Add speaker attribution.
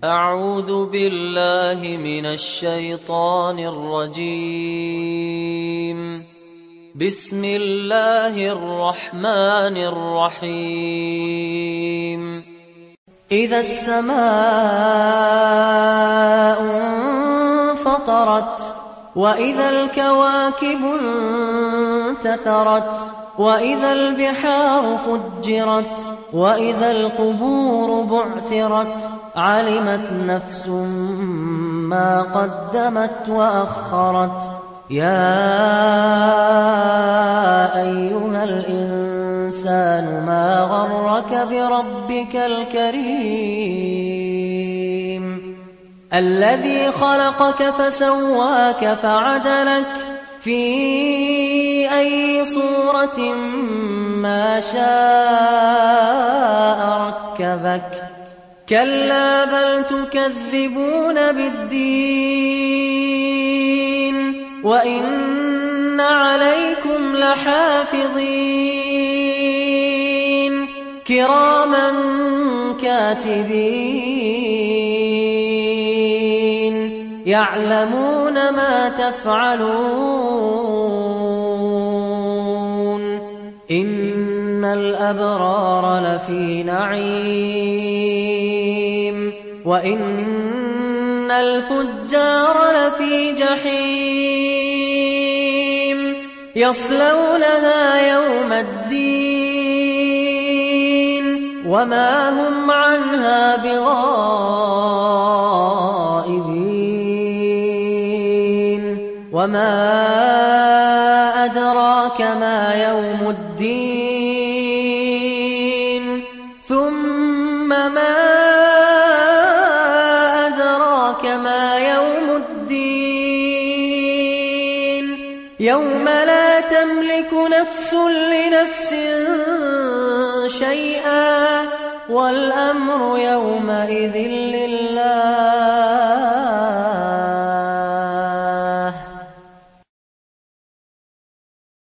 Speaker 1: أعوذ بالله من الشيطان الرجيم. بسم الله الرحمن الرحيم. إذا السماء انفطرت وإذا الكواكب انتثرت وإذا البحار فجرت وإذا القبور بعثرت علمت نفس ما قدمت وأخرت. يا أيها الإنسان ما غرك بربك الكريم الذي خلقك فسواك فعدلك في أي صورة ما شاء ركبك. كلا بل تكذبون بالدين وإن عليكم لحافظين كراما كاتبين يعلمون ما تفعلون. إن الأبرار لفي نعيم وإن الفجار لفي جحيم يصلونها يوم الدين وما هم عنها بغائبين. وما أدراك ما يوم الدين ثم ما أدراك ما يوم الدين يوم لا تملك نفس لنفس شيئا والأمر يومئذ لله.